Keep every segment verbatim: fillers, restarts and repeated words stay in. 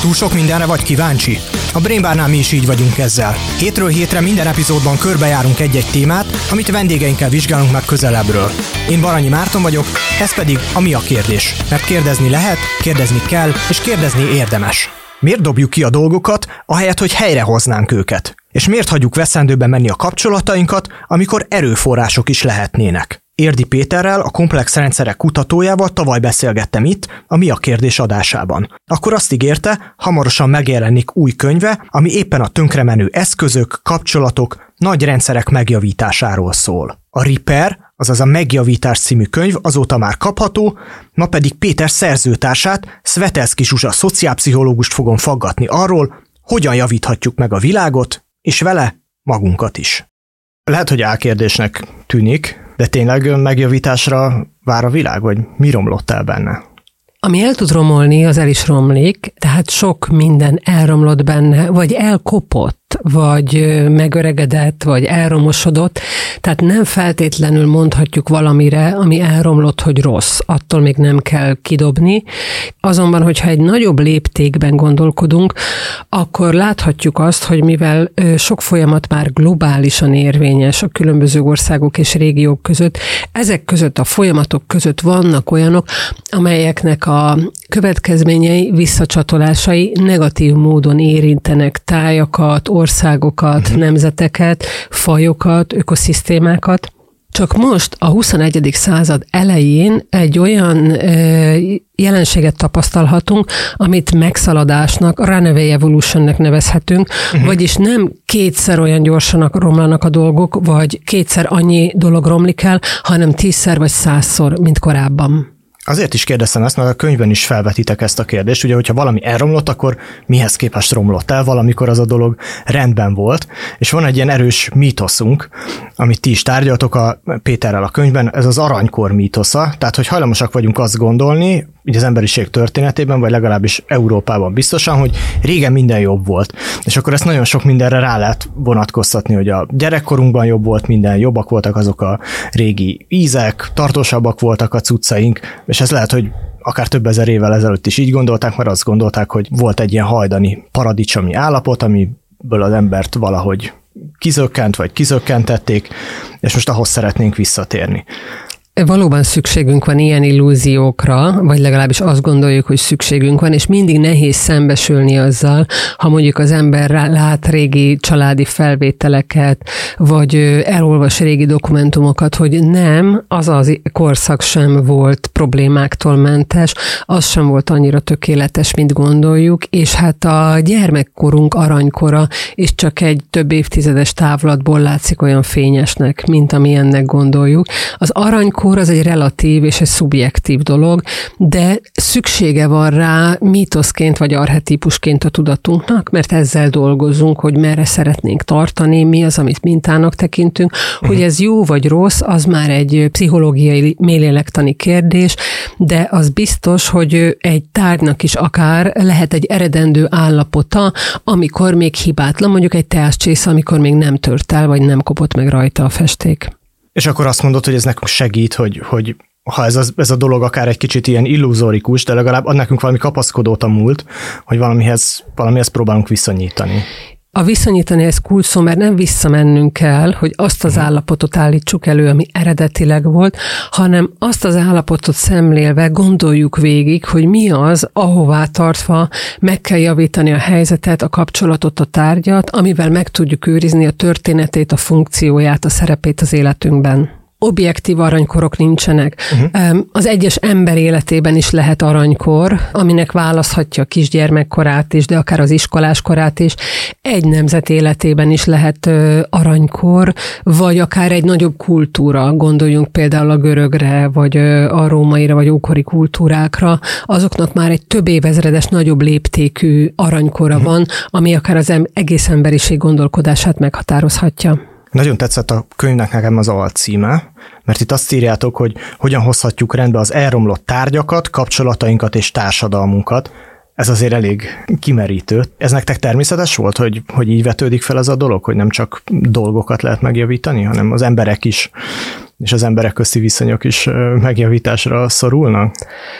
Túl sok mindenre vagy kíváncsi? A Brain Barnál mi is így vagyunk ezzel. Hétről hétre minden epizódban körbejárunk egy-egy témát, amit vendégeinkkel vizsgálunk meg közelebbről. Én Baranyi Márton vagyok, ez pedig a Mi a kérdés. Mert kérdezni lehet, kérdezni kell, és kérdezni érdemes. Miért dobjuk ki a dolgokat, ahelyett, hogy helyrehoznánk őket? És miért hagyjuk veszendőbe menni a kapcsolatainkat, amikor erőforrások is lehetnének? Érdi Péterrel, a komplex rendszerek kutatójával tavaly beszélgettem itt, a Mi a kérdés adásában. Akkor azt ígérte, hamarosan megjelenik új könyve, ami éppen a tönkremenő eszközök, kapcsolatok, nagy rendszerek megjavításáról szól. A Repair, azaz a Megjavítás című könyv azóta már kapható, ma pedig Péter szerzőtársát, Szvetelszky Zsuzsa szociálpszichológust fogom faggatni arról, hogyan javíthatjuk meg a világot, és vele magunkat is. Lehet, hogy álkérdésnek tűnik, de tényleg megjavításra vár a világ, vagy mi romlott el benne? Ami el tud romolni, az el is romlik, tehát sok minden elromlott benne, vagy elkopott, vagy megöregedett, vagy elromosodott, tehát nem feltétlenül mondhatjuk valamire, ami elromlott, hogy rossz, attól még nem kell kidobni. Azonban, hogyha egy nagyobb léptékben gondolkodunk, akkor láthatjuk azt, hogy mivel sok folyamat már globálisan érvényes a különböző országok és régiók között, ezek között a folyamatok között vannak olyanok, amelyeknek a következményei, visszacsatolásai negatív módon érintenek tájakat, országokat, uh-huh. nemzeteket, fajokat, ökoszisztémákat. Csak most a huszonegyedik század elején egy olyan ö, jelenséget tapasztalhatunk, amit megszaladásnak, runaway evolutionnek nevezhetünk, uh-huh. vagyis nem kétszer olyan gyorsan romlanak a dolgok, vagy kétszer annyi dolog romlik el, hanem tízszer vagy százszor, mint korábban. Azért is kérdeztem ezt, mert a könyvben is felvetitek ezt a kérdést, ugye, hogyha valami elromlott, akkor mihez képest romlott el, valamikor az a dolog rendben volt, és van egy ilyen erős mítoszunk, amit ti is tárgyaltok a Péterrel a könyvben, ez az aranykor mítosza, tehát hogy hajlamosak vagyunk azt gondolni, így az emberiség történetében, vagy legalábbis Európában biztosan, hogy régen minden jobb volt. És akkor ezt nagyon sok mindenre rá lehet vonatkoztatni, hogy a gyerekkorunkban jobb volt minden, jobbak voltak azok a régi ízek, tartósabbak voltak a cuccaink, és ez lehet, hogy akár több ezer évvel ezelőtt is így gondolták, mert azt gondolták, hogy volt egy ilyen hajdani paradicsomi állapot, amiből az embert valahogy kizökkent, vagy kizökkentették, és most ahhoz szeretnénk visszatérni. Valóban szükségünk van ilyen illúziókra, vagy legalábbis azt gondoljuk, hogy szükségünk van, és mindig nehéz szembesülni azzal, ha mondjuk az ember lát régi családi felvételeket, vagy elolvas régi dokumentumokat, hogy nem, az az korszak sem volt problémáktól mentes, az sem volt annyira tökéletes, mint gondoljuk, és hát a gyermekkorunk aranykora is csak egy több évtizedes távlatból látszik olyan fényesnek, mint amilyennek gondoljuk. Az aranykor az egy relatív és egy szubjektív dolog, de szüksége van rá mítoszként vagy archetípusként a tudatunknak, mert ezzel dolgozunk, hogy merre szeretnénk tartani, mi az, amit mintának tekintünk, uh-huh. hogy ez jó vagy rossz, az már egy pszichológiai mélélektani kérdés, de az biztos, hogy egy tárgynak is akár lehet egy eredendő állapota, amikor még hibátlan, mondjuk egy teáscsésze, amikor még nem tört el, vagy nem kopott meg rajta a festék. És akkor azt mondod, hogy ez nekünk segít, hogy, hogy ha ez a, ez a dolog akár egy kicsit ilyen illuzórikus, de legalább ad nekünk valami kapaszkodót a múlt, hogy valamihez, valamihez próbálunk viszonyítani. A viszonyítani ez kulcs szó, mert nem visszamennünk kell, hogy azt az állapotot állítsuk elő, ami eredetileg volt, hanem azt az állapotot szemlélve gondoljuk végig, hogy mi az, ahová tartva meg kell javítani a helyzetet, a kapcsolatot, a tárgyat, amivel meg tudjuk őrizni a történetét, a funkcióját, a szerepét az életünkben. Objektív aranykorok nincsenek. Uh-huh. Az egyes ember életében is lehet aranykor, aminek választhatja a kisgyermekkorát is, de akár az iskoláskorát is. Egy nemzet életében is lehet aranykor, vagy akár egy nagyobb kultúra, gondoljunk például a görögre, vagy a rómaira, vagy ókori kultúrákra. Azoknak már egy több évezredes, nagyobb léptékű aranykora uh-huh. van, ami akár az egész emberiség gondolkodását meghatározhatja. Nagyon tetszett a könyvnek nekem az alcíme, mert itt azt írjátok, hogy hogyan hozhatjuk rendbe az elromlott tárgyakat, kapcsolatainkat és társadalmunkat. Ez azért elég kimerítő. Ez nektek természetes volt, hogy, hogy így vetődik fel ez a dolog, hogy nem csak dolgokat lehet megjavítani, hanem az emberek is, és az emberek közti viszonyok is megjavításra szorulnak?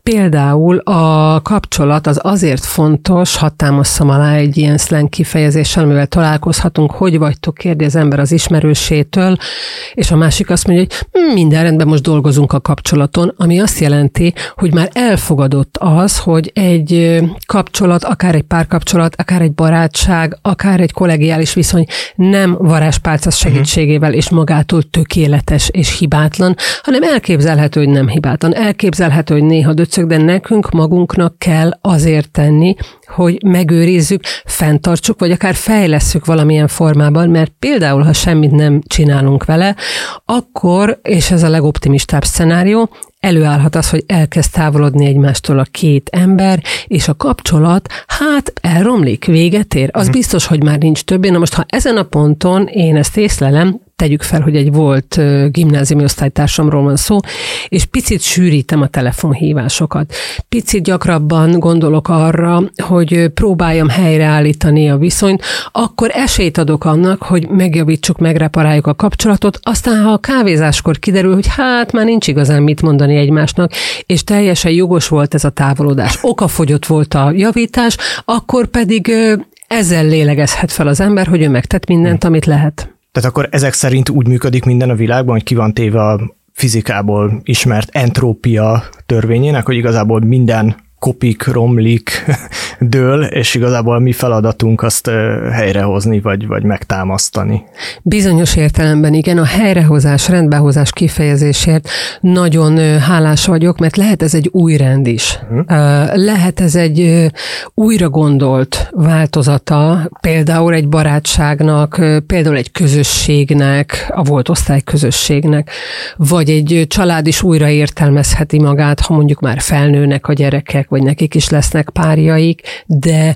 Például a kapcsolat az azért fontos, hadd támasztam alá egy ilyen slang kifejezéssel, amivel találkozhatunk, hogy vagytok, kérdi az ember az ismerősétől, és a másik azt mondja, hogy minden rendben, most dolgozunk a kapcsolaton, ami azt jelenti, hogy már elfogadott az, hogy egy kapcsolat, akár egy párkapcsolat, akár egy barátság, akár egy kollegiális viszony nem varázspálca segítségével és magától tökéletes és hibátlan, hanem elképzelhető, hogy nem hibátlan. Elképzelhető, hogy néha döcög, de nekünk magunknak kell azért tenni, hogy megőrizzük, fenntartsuk, vagy akár fejlesszük valamilyen formában, mert például, ha semmit nem csinálunk vele, akkor, és ez a legoptimistább szenárió, előállhat az, hogy elkezd távolodni egymástól a két ember, és a kapcsolat, hát elromlik, véget ér. Az biztos, hogy már nincs többé. Na most, ha ezen a ponton én ezt észlelem, tegyük fel, hogy egy volt gimnáziumi osztálytársamról van szó, és picit sűrítem a telefonhívásokat. Picit gyakrabban gondolok arra, hogy próbáljam helyreállítani a viszonyt, akkor esélyt adok annak, hogy megjavítsuk, megreparáljuk a kapcsolatot, aztán ha a kávézáskor kiderül, hogy hát már nincs igazán mit mondani egymásnak, és teljesen jogos volt ez a távolodás, okafogyott volt a javítás, akkor pedig ezzel lélegezhet fel az ember, hogy ő megtett mindent, amit lehet. Tehát akkor ezek szerint úgy működik minden a világban, hogy ki van téve a fizikából ismert entrópia törvényének, hogy igazából minden kopik, romlik, dől, és igazából mi feladatunk azt helyrehozni, vagy, vagy megtámasztani. Bizonyos értelemben igen, a helyrehozás, rendbehozás kifejezésért nagyon hálás vagyok, mert lehet ez egy új rend is. Hmm. Lehet ez egy újra gondolt változata, például egy barátságnak, például egy közösségnek, a volt osztályközösségnek, vagy egy család is újra értelmezheti magát, ha mondjuk már felnőnek a gyerekek, vagy nekik is lesznek párjaik, de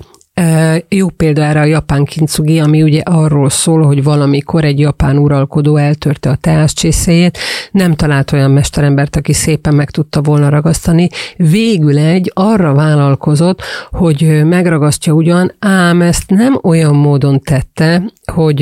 jó példa erre a japán kintsugi, ami ugye arról szól, hogy valamikor egy japán uralkodó eltörte a teáscsészéjét, nem talált olyan mesterembert, aki szépen meg tudta volna ragasztani. Végül egy arra vállalkozott, hogy megragasztja ugyan, ám ezt nem olyan módon tette, hogy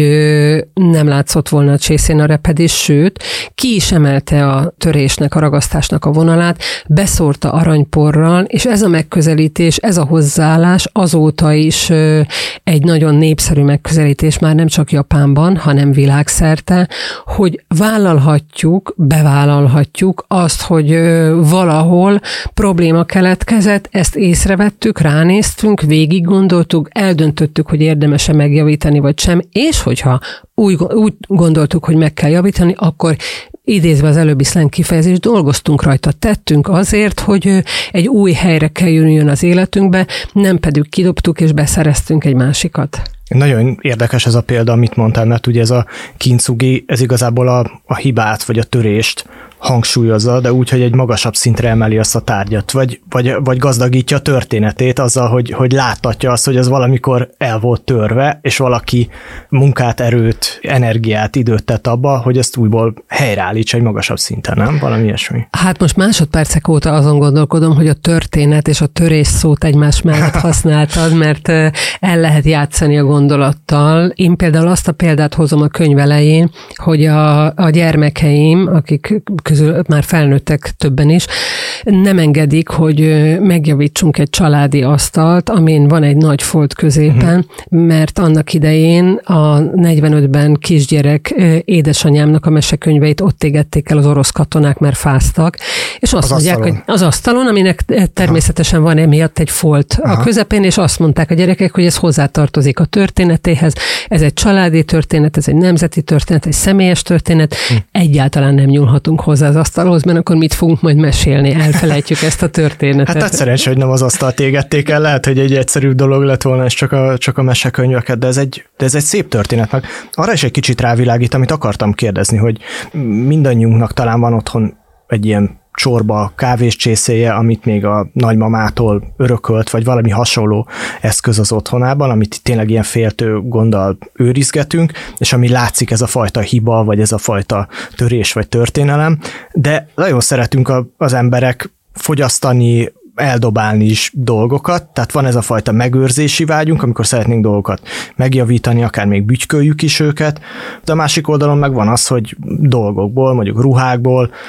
nem látszott volna a csészén a repedés, sőt, ki is emelte a törésnek, a ragasztásnak a vonalát, beszórta aranyporral, és ez a megközelítés, ez a hozzáállás azóta is egy nagyon népszerű megközelítés, már nem csak Japánban, hanem világszerte, hogy vállalhatjuk, bevállalhatjuk azt, hogy valahol probléma keletkezett, ezt észrevettük, ránéztünk, végig gondoltuk, eldöntöttük, hogy érdemes-e megjavítani, vagy sem, és hogyha úgy, úgy gondoltuk, hogy meg kell javítani, akkor idézve az előbbi slang kifejezést, dolgoztunk rajta, tettünk azért, hogy egy új helyre kerüljön az életünkbe, nem pedig kidobtuk és beszereztünk egy másikat. Nagyon érdekes ez a példa, amit mondtál, mert ugye ez a kintsugi, ez igazából a, a hibát vagy a törést hangsúlyozza, de úgy, hogy egy magasabb szintre emeli azt a tárgyat, vagy, vagy, vagy gazdagítja a történetét azzal, hogy, hogy láttatja azt, hogy ez valamikor el volt törve, és valaki munkát, erőt, energiát, időt tett abba, hogy ezt újból helyreállítsa egy magasabb szinten, nem? Valami ilyesmi. Hát most másodpercek óta azon gondolkodom, hogy a történet és a törés szót egymás mellett használtad, mert el lehet játszani a gondolattal. Én például azt a példát hozom a könyv elején, hogy a, a gyermekeim, akik közül már felnőttek többen is, nem engedik, hogy megjavítsunk egy családi asztalt, amin van egy nagy folt középen, uh-huh. mert annak idején a negyvenötben kisgyerek édesanyámnak a mesekönyveit ott égették el az orosz katonák, mert fáztak, és azt az mondják, asztalon. hogy az asztalon, aminek természetesen van emiatt egy folt Aha. a közepén, és azt mondták a gyerekek, hogy ez hozzátartozik a történetéhez, ez egy családi történet, ez egy nemzeti történet, egy személyes történet, hm. egyáltalán nem nyúlhatunk hozzá az asztalhoz, mert akkor mit fogunk majd mesélni, elfelejtjük ezt a történetet. Hát nagy szerencsé, hogy nem az asztalt égették el, lehet, hogy egy egyszerűbb dolog lett volna, és csak a, csak a mesekönyveket, de ez, egy, de ez egy szép történet. Meg arra is egy kicsit rávilágít, amit akartam kérdezni, hogy mindannyiunknak talán van otthon egy ilyen csorba kávéscsészéje, amit még a nagymamától örökölt, vagy valami hasonló eszköz az otthonában, amit tényleg ilyen féltő gonddal őrizgetünk, és ami látszik ez a fajta hiba, vagy ez a fajta törés, vagy történelem, de nagyon szeretünk a, az emberek fogyasztani, eldobálni is dolgokat, tehát van ez a fajta megőrzési vágyunk, amikor szeretnénk dolgokat megjavítani, akár még bütyköljük is őket, de a másik oldalon meg van az, hogy dolgokból, mondjuk ruhákból,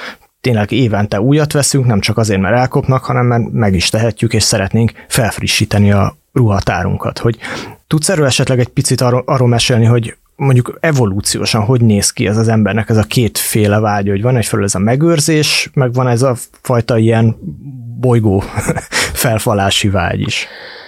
tényleg évente újat veszünk, nem csak azért, mert elkopnak, hanem mert meg is tehetjük, és szeretnénk felfrissíteni a ruhatárunkat. Hogy tudsz erről esetleg egy picit arról, arról mesélni, hogy mondjuk evolúciósan hogy néz ki ez az embernek ez a kétféle vágy, hogy van egyfelől ez a megőrzés, meg van ez a fajta ilyen bolygó felfalási vágy is.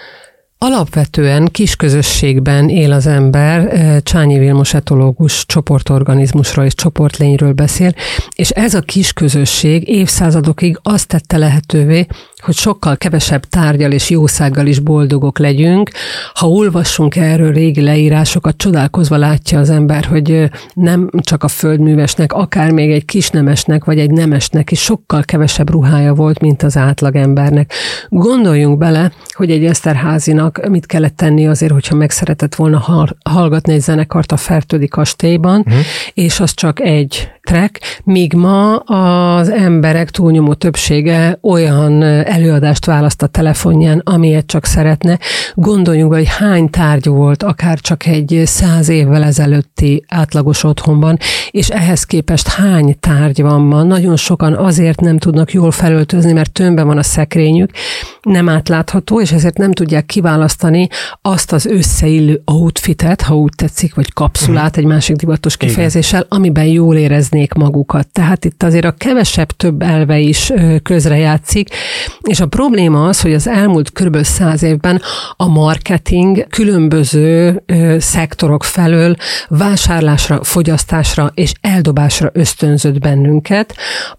Alapvetően kisközösségben él az ember, Csányi Vilmos etológus csoportorganizmusról és csoportlényről beszél, és ez a kisközösség évszázadokig azt tette lehetővé, hogy sokkal kevesebb tárgyal és jószággal is boldogok legyünk. Ha olvassunk erről régi leírásokat, csodálkozva látja az ember, hogy nem csak a földművesnek, akár még egy kisnemesnek vagy egy nemesnek is sokkal kevesebb ruhája volt, mint az átlagembernek. Gondoljunk bele, hogy egy Eszterházynak mit kellett tenni azért, hogyha meg szeretett volna hallgatni egy zenekart a Fertődi kastélyban, uh-huh. és az csak egy track, míg ma az emberek túlnyomó többsége olyan előadást választ a telefonján, amilyet csak szeretne. Gondoljunk, hogy hány tárgy volt akár csak egy száz évvel ezelőtti átlagos otthonban, és ehhez képest hány tárgy van ma. Nagyon sokan azért nem tudnak jól felöltözni, mert tömbben van a szekrényük, nem átlátható, és ezért nem tudják kiválasztani azt az összeillő outfitet, ha úgy tetszik, vagy kapszulát, egy másik divatos kifejezéssel, amiben jól éreznék magukat. Tehát itt azért a kevesebb több elve is közrejátszik, és a probléma az, hogy az elmúlt kb. száz évben a marketing különböző ö, szektorok felől vásárlásra, fogyasztásra és eldobásra ösztönzött bennünket,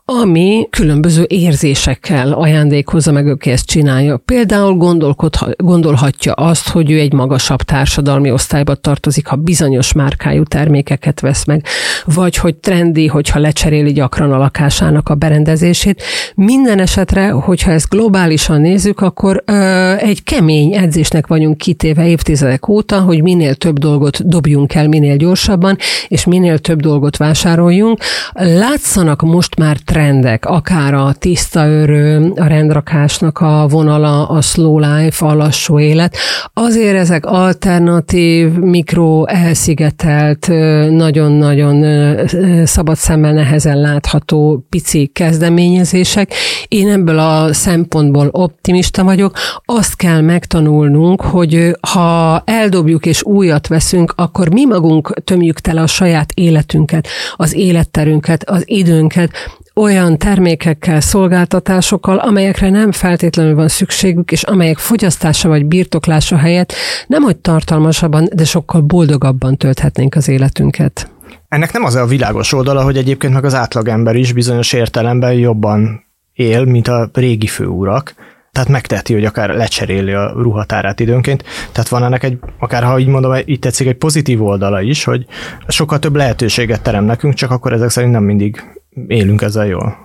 ami különböző érzésekkel ajándékozza meg, aki ezt csinálja. Például gondolhatja azt, hogy ő egy magasabb társadalmi osztályba tartozik, ha bizonyos márkájú termékeket vesz meg, vagy hogy trendi, hogyha lecseréli gyakran a lakásának a berendezését. Minden esetre, hogyha ezt globálisan nézzük, akkor ö, egy kemény edzésnek vagyunk kitéve évtizedek óta, hogy minél több dolgot dobjunk el minél gyorsabban, és minél több dolgot vásároljunk. Látszanak most már trendek, akár a tiszta öröm, a rendrakásnak a vonala, a slow life, a lassú élet. Azért ezek alternatív, mikro, elszigetelt, nagyon-nagyon szabad szemmel nehezen látható pici kezdeményezések. Én ebből a szempontból optimista vagyok. Azt kell megtanulnunk, hogy ha eldobjuk és újat veszünk, akkor mi magunk tömjük tele a saját életünket, az életterünket, az időnket, olyan termékekkel, szolgáltatásokkal, amelyekre nem feltétlenül van szükségük, és amelyek fogyasztása vagy birtoklása helyett nemhogy tartalmasabban, de sokkal boldogabban tölthetnénk az életünket. Ennek nem az a világos oldala, hogy egyébként meg az átlagember is bizonyos értelemben jobban él, mint a régi főurak. Tehát megteheti, hogy akár lecseréli a ruhatárát időnként. Tehát van ennek egy, akár ha így mondom, itt tetszik, egy pozitív oldala is, hogy sokkal több lehetőséget terem nekünk, csak akkor ezek szerint nem mindig élünk ezzel jól.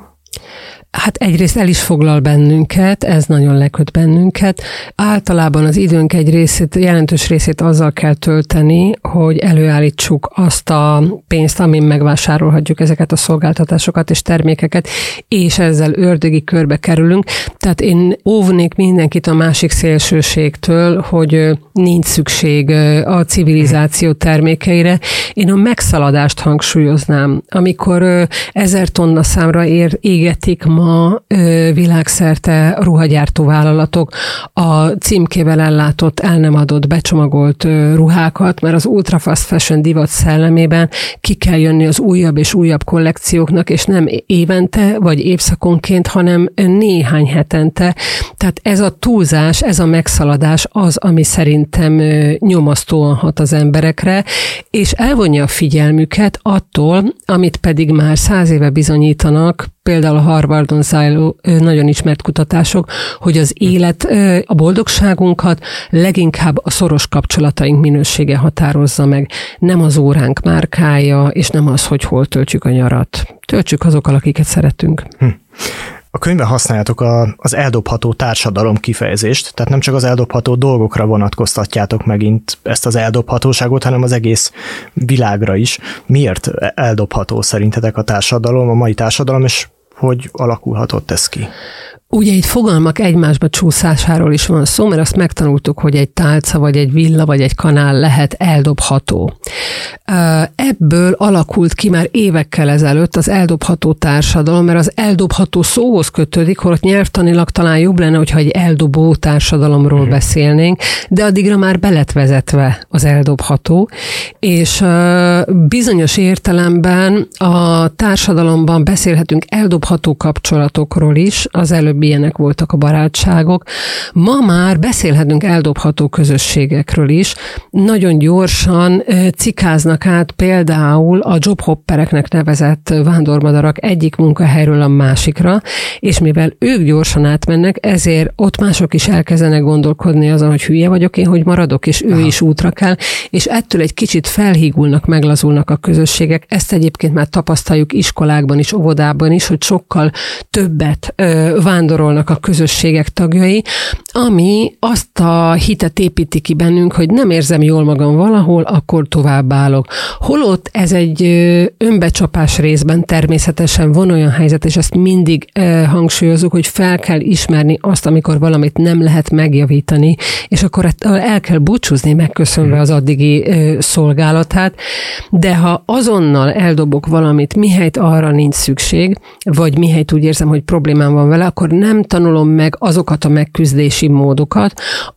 Hát egyrészt el is foglal bennünket, ez nagyon leköt bennünket. Általában az időnk egy részét, jelentős részét azzal kell tölteni, hogy előállítsuk azt a pénzt, amin megvásárolhatjuk ezeket a szolgáltatásokat és termékeket, és ezzel ördögi körbe kerülünk. Tehát én óvnék mindenkit a másik szélsőségtől, hogy nincs szükség a civilizáció termékeire. Én a megszaladást hangsúlyoznám. Amikor ezer tonna számra ér, égetik ma a világszerte ruhagyártó vállalatok a címkével ellátott, el nem adott, becsomagolt ruhákat, mert az ultra fast fashion divat szellemében ki kell jönni az újabb és újabb kollekcióknak, és nem évente vagy évszakonként, hanem néhány hetente. Tehát ez a túlzás, ez a megszaladás az, ami szerintem nyomasztóan hat az emberekre, és elvonja a figyelmüket attól, amit pedig már száz éve bizonyítanak, például a Harvardon zajló nagyon ismert kutatások, hogy az élet, a boldogságunkat leginkább a szoros kapcsolataink minősége határozza meg. Nem az óránk márkája, és nem az, hogy hol töltjük a nyarat. Töltsük azokkal, akiket szeretünk. Hm. A könyvben használjátok a, az eldobható társadalom kifejezést, tehát nem csak az eldobható dolgokra vonatkoztatjátok megint ezt az eldobhatóságot, hanem az egész világra is. Miért eldobható szerintetek a társadalom, a mai társadalom, és hogy alakulhatott ez ki? Ugye itt fogalmak egymásba csúszásáról is van szó, mert azt megtanultuk, hogy egy tálca, vagy egy villa, vagy egy kanál lehet eldobható. Ebből alakult ki már évekkel ezelőtt az eldobható társadalom, mert az eldobható szóhoz kötődik, holott nyelvtanilag talán jobb lenne, hogyha egy eldobó társadalomról uh-huh. beszélnénk, de addigra már be lett vezetve az eldobható, és bizonyos értelemben a társadalomban beszélhetünk eldobható kapcsolatokról is, az előbb ilyenek voltak a barátságok. Ma már beszélhetünk eldobható közösségekről is. Nagyon gyorsan cikáznak át például a jobhoppereknek nevezett vándormadarak egyik munkahelyről a másikra, és mivel ők gyorsan átmennek, ezért ott mások is elkezdenek gondolkodni azon, hogy hülye vagyok én, hogy maradok, és ő Aha. is útra kell, és ettől egy kicsit felhígulnak, meglazulnak a közösségek. Ezt egyébként már tapasztaljuk iskolákban is, óvodában is, hogy sokkal többet ö, vándorolnak a közösségek tagjai, ami azt a hitet építi ki bennünk, hogy nem érzem jól magam valahol, akkor továbbállok. Holott ez egy önbecsapás részben természetesen van olyan helyzet, és ezt mindig hangsúlyozunk, hogy fel kell ismerni azt, amikor valamit nem lehet megjavítani, és akkor el kell búcsúzni, megköszönve az addigi szolgálatát, de ha azonnal eldobok valamit, mihelyt arra nincs szükség, vagy mihelyt úgy érzem, hogy problémám van vele, akkor nem tanulom meg azokat a megküzdési módokat,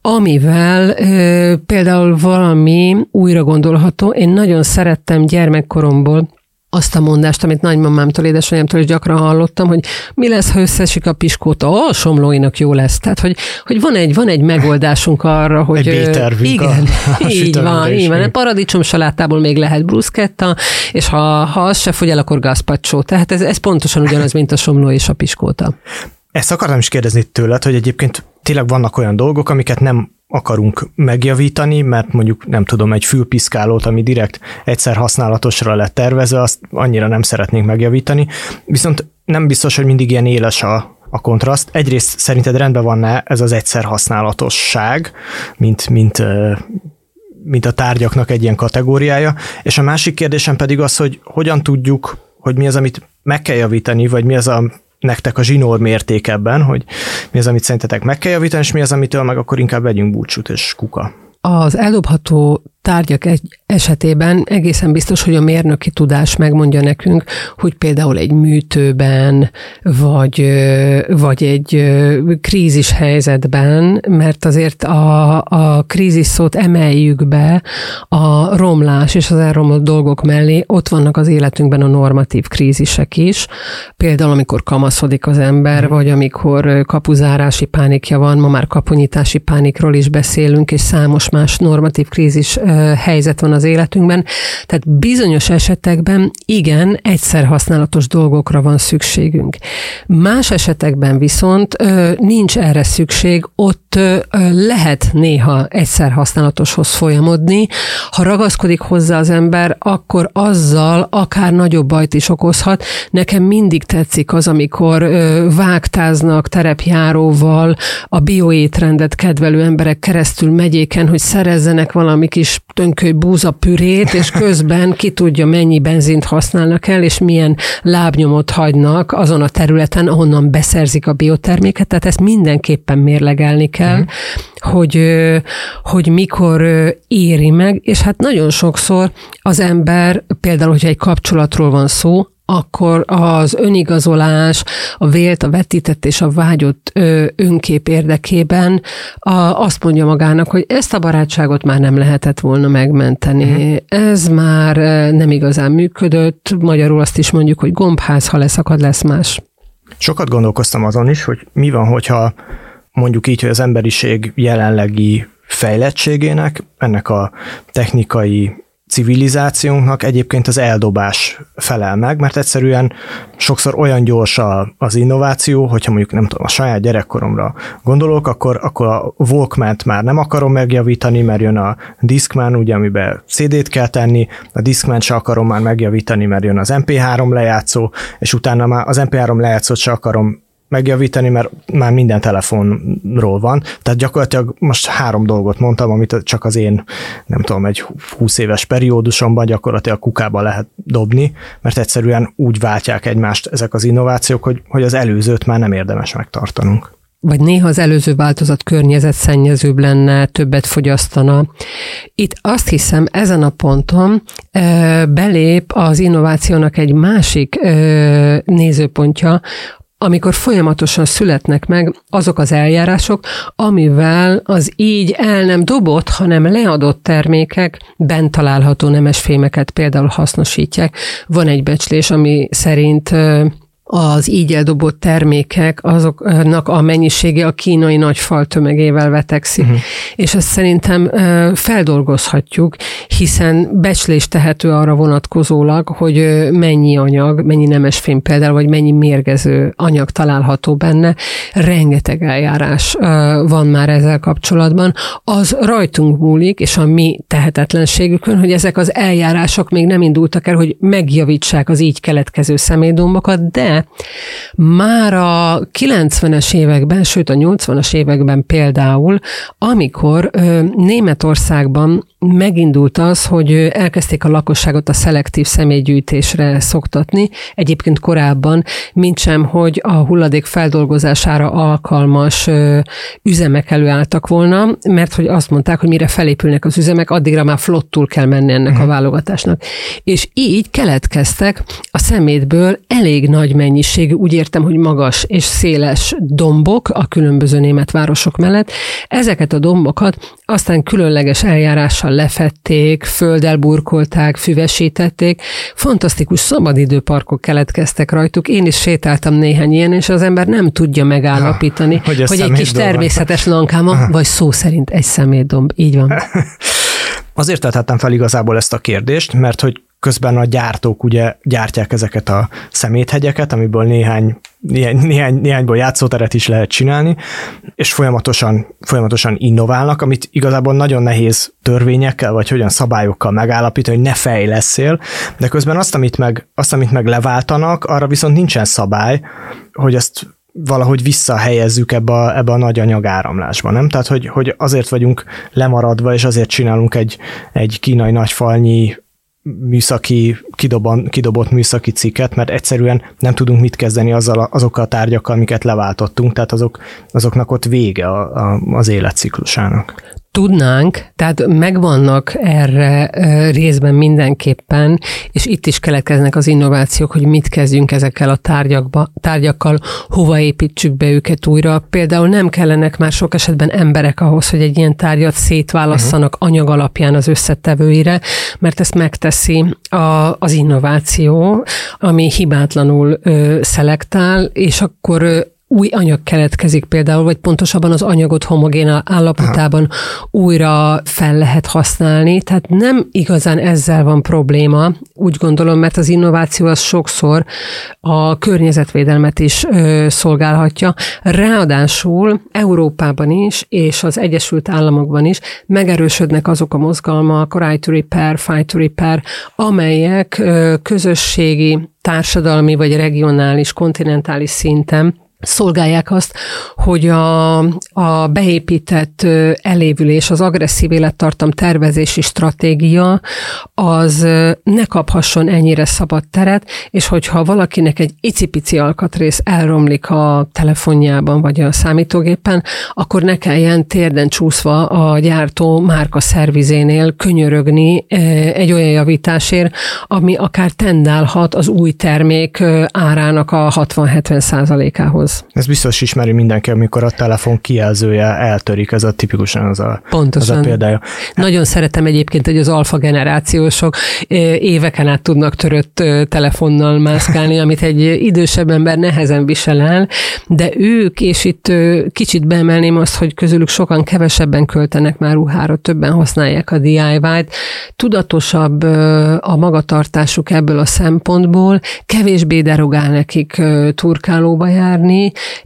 amivel e, például valami újra gondolható. Én nagyon szerettem gyermekkoromból azt a mondást, amit nagymamámtól, édesanyámtól is gyakran hallottam, hogy mi lesz, ha összesik a piskóta? Ó, somlóinak jó lesz. Tehát, hogy, hogy van, egy, van egy megoldásunk arra, hogy... Egy B-tervünk. Igen, a, a így van, így van. A paradicsom salátából még lehet bruschetta, és ha, ha az se fogy el, akkor gazpacho. Tehát ez, ez pontosan ugyanaz, mint a somló és a piskóta. Ezt akartam is kérdezni tőled, hogy egyébként tényleg vannak olyan dolgok, amiket nem akarunk megjavítani, mert mondjuk nem tudom, egy fülpiszkálót, ami direkt egyszer használatosra lett tervezve, azt annyira nem szeretnénk megjavítani. Viszont nem biztos, hogy mindig ilyen éles a, a kontraszt. Egyrészt szerinted rendben van-e ez az egyszer használatosság, mint, mint, mint a tárgyaknak egy ilyen kategóriája, és a másik kérdésem pedig az, hogy hogyan tudjuk, hogy mi az, amit meg kell javítani, vagy mi az a nektek a zsinór mérték ebben, hogy mi az, amit szerintetek meg kell javítani, és mi az, amitől meg akkor inkább vegyünk búcsút, és kuka. Az eldobható tárgyak egy esetében egészen biztos, hogy a mérnöki tudás megmondja nekünk, hogy például egy műtőben, vagy, vagy egy krízis helyzetben, mert azért a, a krízis szót emeljük be a romlás és az elromlott dolgok mellé, ott vannak az életünkben a normatív krízisek is, például amikor kamaszodik az ember, vagy amikor kapuzárási pánikja van, ma már kapunyitási pánikról is beszélünk, és számos más normatív krízis helyzet van az életünkben. Tehát bizonyos esetekben igen, egyszer használatos dolgokra van szükségünk. Más esetekben viszont nincs erre szükség, ott lehet néha egyszer használatoshoz folyamodni. Ha ragaszkodik hozzá az ember, akkor azzal akár nagyobb bajt is okozhat. Nekem mindig tetszik az, amikor vágtáznak terepjáróval a bioétrendet kedvelő emberek keresztül megyéken, hogy szerezzenek valami kis tönköly búzapürét, és közben ki tudja, mennyi benzint használnak el, és milyen lábnyomot hagynak azon a területen, ahonnan beszerzik a bioterméket. Tehát ezt mindenképpen mérlegelni kell, mm. hogy, hogy mikor éri meg, és hát nagyon sokszor az ember, például, hogyha egy kapcsolatról van szó, akkor az önigazolás, a vélt, a vetített és a vágyott önkép érdekében azt mondja magának, hogy ezt a barátságot már nem lehetett volna megmenteni. Uh-huh. Ez már nem igazán működött, magyarul azt is mondjuk, hogy gombház, ha leszakad, lesz más. Sokat gondolkoztam azon is, hogy mi van, hogyha mondjuk így, hogy az emberiség jelenlegi fejlettségének, ennek a technikai civilizációnknak egyébként az eldobás felel meg, mert egyszerűen sokszor olyan gyors az innováció, hogyha mondjuk nem tudom, a saját gyerekkoromra gondolok, akkor, akkor a Walkman-t már nem akarom megjavítani, mert jön a Discman, ugye, amiben cé dét kell tenni, a Discman se akarom már megjavítani, mert jön az em pé három lejátszó, és utána már az em pé három lejátszót se akarom megjavítani, mert már minden telefonról van. Tehát gyakorlatilag most három dolgot mondtam, amit csak az én, nem tudom, egy húsz éves periódusomban gyakorlatilag kukába lehet dobni, mert egyszerűen úgy váltják egymást ezek az innovációk, hogy, hogy az előzőt már nem érdemes megtartanunk. Vagy néha az előző változat környezetszennyezőbb lenne, többet fogyasztana. Itt azt hiszem, ezen a ponton belép az innovációnak egy másik nézőpontja, amikor folyamatosan születnek meg azok az eljárások, amivel az így el nem dobott, hanem leadott termékek bent található nemesfémeket például hasznosítják. Van egy becslés, ami szerint az így eldobott termékek, azoknak a mennyisége a kínai nagyfal tömegével vetekszik. Uh-huh. És ezt szerintem feldolgozhatjuk, hiszen becslés tehető arra vonatkozólag, hogy mennyi anyag, mennyi nemesfém például, vagy mennyi mérgező anyag található benne. Rengeteg eljárás van már ezzel kapcsolatban. Az rajtunk múlik, és a mi tehetetlenségükön, hogy ezek az eljárások még nem indultak el, hogy megjavítsák az így keletkező személydombokat, de már a kilencvenes években, sőt a nyolcvanas években például, amikor ö, Németországban megindult az, hogy elkezdték a lakosságot a szelektív személygyűjtésre szoktatni, egyébként korábban, mintsem, hogy a hulladék feldolgozására alkalmas ö, üzemek előálltak volna, mert hogy azt mondták, hogy mire felépülnek az üzemek, addigra már flottul kell menni ennek a válogatásnak. És így keletkeztek a szemétből elég nagy mennyiségű, úgy értem, hogy magas és széles dombok a különböző német városok mellett. Ezeket a dombokat aztán különleges eljárással lefették, földdel burkolták, füvesítették. Fantasztikus szabadidőparkok keletkeztek rajtuk. Én is sétáltam néhány ilyen, és az ember nem tudja megállapítani, ha, hogy, hogy egy kis természetes lankáma, Aha. vagy szó szerint egy szemétdomb. Így van. Azért tettem fel igazából ezt a kérdést, mert hogy közben a gyártók ugye gyártják ezeket a szeméthegyeket, amiből néhány, néhány, néhány, néhányból játszóteret is lehet csinálni, és folyamatosan, folyamatosan innoválnak, amit igazából nagyon nehéz törvényekkel, vagy hogyan szabályokkal megállapítani, hogy ne fejlesszél, de közben azt, amit meg, azt, amit meg leváltanak, arra viszont nincsen szabály, hogy ezt valahogy visszahelyezzük ebbe a, ebbe a nagy anyagáramlásba, nem? Tehát, hogy, hogy azért vagyunk lemaradva, és azért csinálunk egy, egy kínai nagyfalnyi műszaki, kidoban, kidobott műszaki cikket, mert egyszerűen nem tudunk mit kezdeni azzal, azokkal a tárgyakkal, amiket leváltottunk, tehát azok, azoknak ott vége a, a, az életciklusának. Tudnánk, tehát megvannak erre részben mindenképpen, és itt is keletkeznek az innovációk, hogy mit kezdjünk ezekkel a tárgyakba, tárgyakkal, hova építsük be őket újra. Például nem kellenek már sok esetben emberek ahhoz, hogy egy ilyen tárgyat szétválasszanak uh-huh. anyag alapján az összetevőire, mert ezt megteszi a, az innováció, ami hibátlanul ö, szelektál, és akkor ö, új anyag keletkezik például, vagy pontosabban az anyagot homogén állapotában Aha. újra fel lehet használni, tehát nem igazán ezzel van probléma, úgy gondolom, mert az innováció az sokszor a környezetvédelmet is ö, szolgálhatja. Ráadásul Európában is, és az Egyesült Államokban is megerősödnek azok a mozgalmak, right to repair, fight to repair, amelyek ö, közösségi, társadalmi vagy regionális, kontinentális szinten szolgálják azt, hogy a, a beépített elévülés, az agresszív élettartam tervezési stratégia az ne kaphasson ennyire szabad teret, és hogyha valakinek egy icipici alkatrész elromlik a telefonjában vagy a számítógépen, akkor ne kelljen térden csúszva a gyártó márka szervizénél könyörögni egy olyan javításért, ami akár tendálhat az új termék árának a hatvan-hetven százalékához. Ez biztos ismeri mindenki, amikor a telefon kijelzője eltörik, ez a tipikusan az a, az a példája. Nagyon szeretem egyébként, hogy az alfa generációsok éveken át tudnak törött telefonnal mászkálni, amit egy idősebb ember nehezen visel el, de ők, és itt kicsit beemelném azt, hogy közülük sokan kevesebben költenek már ruhára, többen használják a dé i vé-t, tudatosabb a magatartásuk ebből a szempontból, kevésbé derogál nekik turkálóba járni,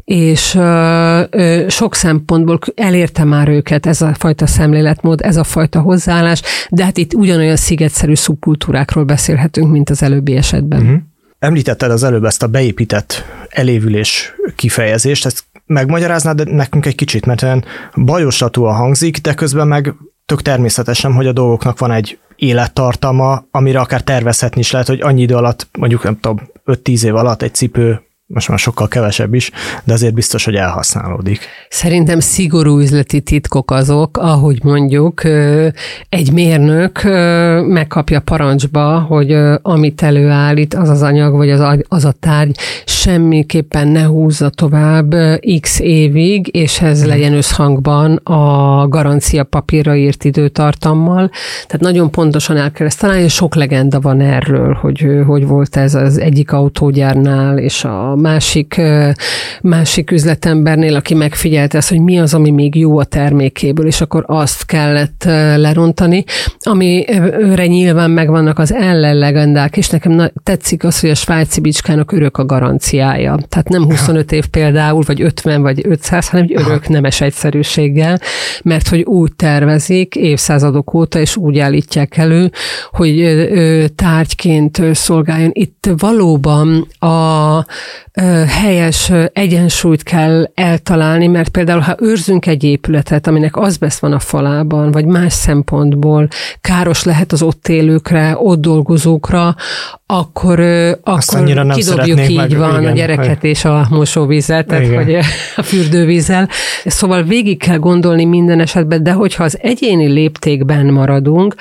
és ö, ö, sok szempontból elérte már őket ez a fajta szemléletmód, ez a fajta hozzáállás, de hát itt ugyanolyan szigetszerű szubkultúrákról beszélhetünk, mint az előbbi esetben. Uh-huh. Említetted az előbb ezt a beépített elévülés kifejezést. Ezt megmagyaráznád nekünk egy kicsit, mert olyan bajoslatúan hangzik, de közben meg tök természetesen, hogy a dolgoknak van egy élettartama, amire akár tervezhetni is lehet, hogy annyi idő alatt, mondjuk nem tudom, öt-tíz év alatt egy cipő, most már sokkal kevesebb is, de azért biztos, hogy elhasználódik. Szerintem szigorú üzleti titkok azok, ahogy mondjuk egy mérnök megkapja parancsba, hogy amit előállít, az az anyag, vagy az, az a tárgy semmiképpen ne húzza tovább x évig, és ez legyen összhangban a garancia papírra írt időtartammal. Tehát nagyon pontosan el kell ezt találni, és sok legenda van erről, hogy hogy volt ez az egyik autógyárnál, és a másik, másik üzletembernél, aki megfigyelte ezt, hogy mi az, ami még jó a termékéből, és akkor azt kellett lerontani, amire nyilván megvannak az ellenlegendák, és nekem tetszik az, hogy a svájci bicskának örök a garanciája. Tehát nem huszonöt év például, vagy ötven, vagy ötszáz, hanem egy örök nemes egyszerűséggel, mert hogy úgy tervezik évszázadok óta, és úgy állítják elő, hogy tárgyként szolgáljon. Itt valóban a helyes egyensúlyt kell eltalálni, mert például, ha őrzünk egy épületet, aminek azbeszt van a falában, vagy más szempontból káros lehet az ott élőkre, ott dolgozókra, akkor, akkor kidobjuk így meg, van igen, a gyereket és a mosóvízzel, tehát hogy a fürdővízzel. Szóval végig kell gondolni minden esetben, de hogyha az egyéni léptékben maradunk,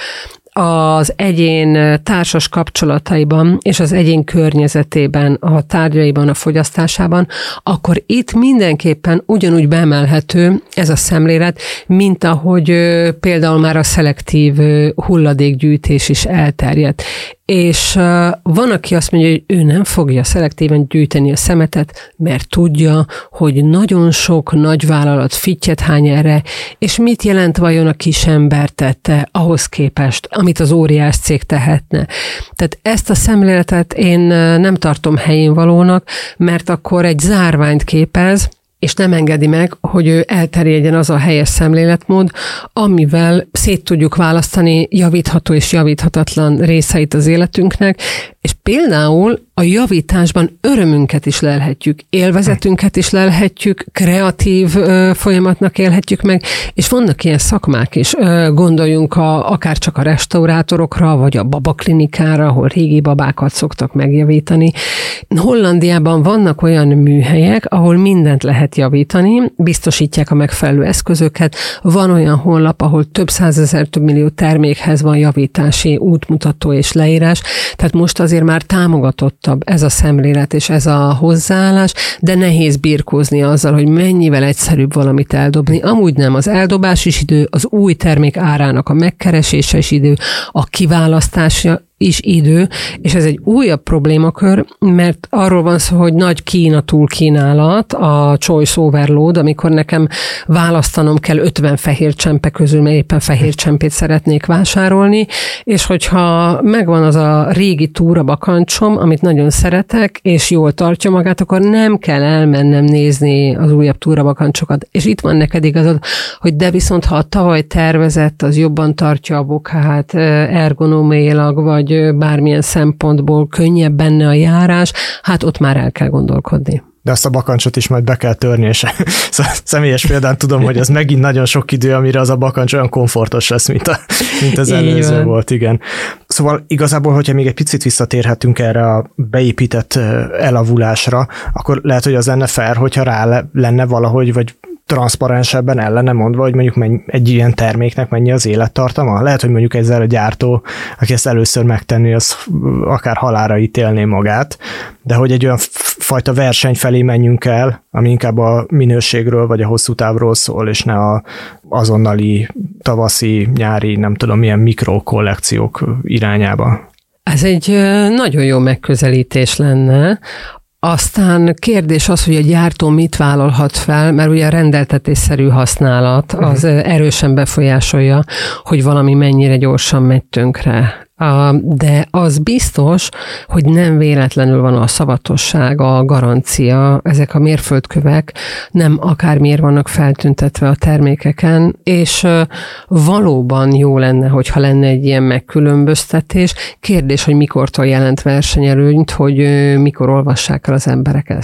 az egyén társas kapcsolataiban és az egyén környezetében, a tárgyaiban, a fogyasztásában, akkor itt mindenképpen ugyanúgy beemelhető ez a szemlélet, mint ahogy például már a szelektív hulladékgyűjtés is elterjedt. És van, aki azt mondja, hogy ő nem fogja szelektíven gyűjteni a szemetet, mert tudja, hogy nagyon sok nagyvállalat fittyet hány erre, és mit jelent vajon a kis ember tette ahhoz képest, amit az óriás cég tehetne. Tehát ezt a szemléletet én nem tartom helyén valónak, mert akkor egy zárványt képez, és nem engedi meg, hogy ő elterjedjen az a helyes szemléletmód, amivel szét tudjuk választani javítható és javíthatatlan részeit az életünknek, és például a javításban örömünket is lelhetjük, élvezetünket is lelhetjük, kreatív ö, folyamatnak élhetjük meg, és vannak ilyen szakmák is. Ö, gondoljunk a, akár csak a restaurátorokra, vagy a babaklinikára, ahol régi babákat szoktak megjavítani. Hollandiában vannak olyan műhelyek, ahol mindent lehet javítani, biztosítják a megfelelő eszközöket. Van olyan honlap, ahol több százezer, több millió termékhez van javítási útmutató és leírás, tehát most azért már támogatott ez a szemlélet és ez a hozzáállás, de nehéz birkózni azzal, hogy mennyivel egyszerűbb valamit eldobni. Amúgy nem, az eldobás is idő, az új termék árának a megkeresése is idő, a kiválasztása is idő, és ez egy újabb problémakör, mert arról van szó, hogy nagy Kína túlkínálat, a choice overload, amikor nekem választanom kell ötven fehér csempe közül, mert éppen fehér csempét szeretnék vásárolni, és hogyha megvan az a régi túrabakancsom, amit nagyon szeretek, és jól tartja magát, akkor nem kell elmennem nézni az újabb túrabakancsokat. És itt van neked igazad, hogy de viszont ha a tavaly tervezett, az jobban tartja a bokát ergonomiailag, vagy bármilyen szempontból könnyebb benne a járás, hát ott már el kell gondolkodni. De azt a bakancsot is majd be kell törni, és személyes példán tudom, hogy ez megint nagyon sok idő, amire az a bakancs olyan komfortos lesz, mint, a, mint az előző volt, igen. Szóval igazából, hogyha még egy picit visszatérhetünk erre a beépített elavulásra, akkor lehet, hogy az lenne fair, hogyha rá lenne valahogy, vagy transzparensebben ellene mondva, hogy mondjuk menny, egy ilyen terméknek mennyi az élettartama? Lehet, hogy mondjuk ezzel a gyártó, aki ezt először megtenni, az akár halálra ítélné magát, de hogy egy olyan fajta verseny felé menjünk el, ami inkább a minőségről vagy a hosszú távról szól, és ne a azonnali tavaszi, nyári, nem tudom milyen mikrokollekciók irányába. Ez egy nagyon jó megközelítés lenne. Aztán kérdés az, hogy a gyártó mit vállalhat fel, mert ugye a rendeltetésszerű használat az erősen befolyásolja, hogy valami mennyire gyorsan megy tönkre. De az biztos, hogy nem véletlenül van a szavatosság, a garancia, ezek a mérföldkövek nem akármiért vannak feltüntetve a termékeken, és valóban jó lenne, hogyha lenne egy ilyen megkülönböztetés. Kérdés, hogy mikortól jelent versenyelőnyt, hogy mikor olvassák el az emberek ezt.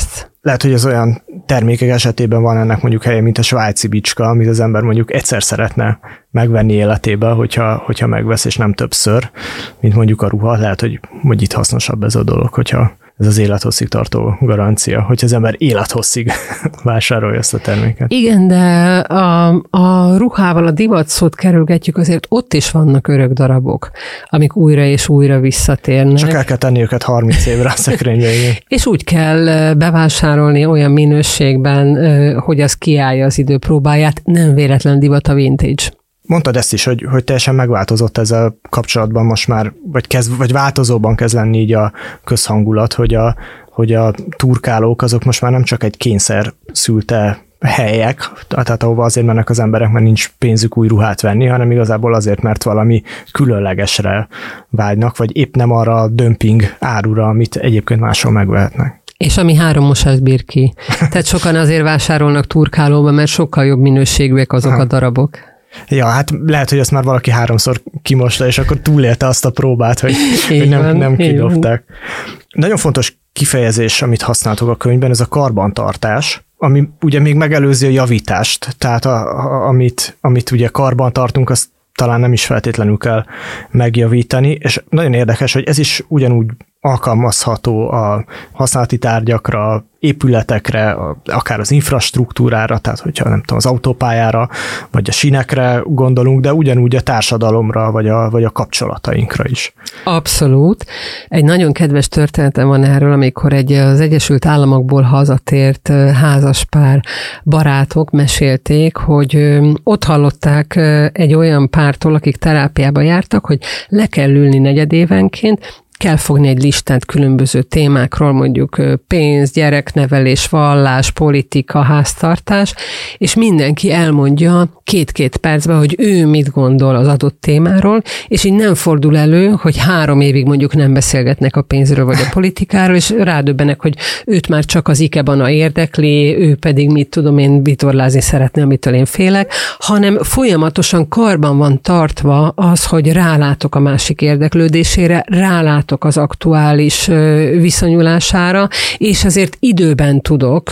lehet, hogy az olyan termékek esetében van ennek mondjuk helye, mint a svájci bicska, amit az ember mondjuk egyszer szeretne megvenni életében, hogyha, hogyha megvesz, és nem többször, mint mondjuk a ruha. Lehet, hogy, hogy itt hasznosabb ez a dolog, hogyha ez az élethosszig tartó garancia, hogyha az ember élethosszig vásárolja ezt a terméket. Igen, de a, a ruhával a divat szót kerülgetjük, azért ott is vannak örök darabok, amik újra és újra visszatérnek. Csak el kell tenni őket harminc évre a szekrénybe. És úgy kell bevásárolni olyan minőségben, hogy az kiállja az idő próbáját, nem véletlen divat a vintage. Mondtad ezt is, hogy, hogy teljesen megváltozott ezzel kapcsolatban most már, vagy, kezd, vagy változóban kezd lenni így a közhangulat, hogy a, hogy a turkálók azok most már nem csak egy kényszer szülte helyek, tehát ahova azért mennek az emberek, mert nincs pénzük új ruhát venni, hanem igazából azért, mert valami különlegesre vágynak, vagy épp nem arra a dömping árura, amit egyébként máshol megvehetnek. És ami három mosást bír ki. Tehát sokan azért vásárolnak turkálóba, mert sokkal jobb minőségűek azok ha. a darabok. Ja, hát lehet, hogy ezt már valaki háromszor kimosta, és akkor túlélte azt a próbát, hogy, hogy nem, van, nem kidobták. Nagyon fontos kifejezés, amit használtok a könyvben, ez a karbantartás, ami ugye még megelőzi a javítást, tehát a, a, amit, amit ugye karban tartunk, azt talán nem is feltétlenül kell megjavítani, és nagyon érdekes, hogy ez is ugyanúgy alkalmazható a használati tárgyakra, épületekre, akár az infrastruktúrára, tehát hogyha nem tudom, az autópályára, vagy a sínekre gondolunk, de ugyanúgy a társadalomra, vagy a, vagy a kapcsolatainkra is. Abszolút. Egy nagyon kedves történetem van erről, amikor egy az Egyesült Államokból hazatért házaspár barátok mesélték, hogy ott hallották egy olyan pártól, akik terápiába jártak, hogy le kell ülni negyedévenként, kell fogni egy listát különböző témákról, mondjuk pénz, gyereknevelés, vallás, politika, háztartás, és mindenki elmondja két-két percben, hogy ő mit gondol az adott témáról, és így nem fordul elő, hogy három évig mondjuk nem beszélgetnek a pénzről vagy a politikáról, és rádöbbenek, hogy őt már csak az ikebana érdekli, ő pedig mit tudom én vitorlázni szeretne, amitől én félek, hanem folyamatosan karban van tartva az, hogy rálátok a másik érdeklődésére, rálátok az aktuális viszonyulására, és azért időben tudok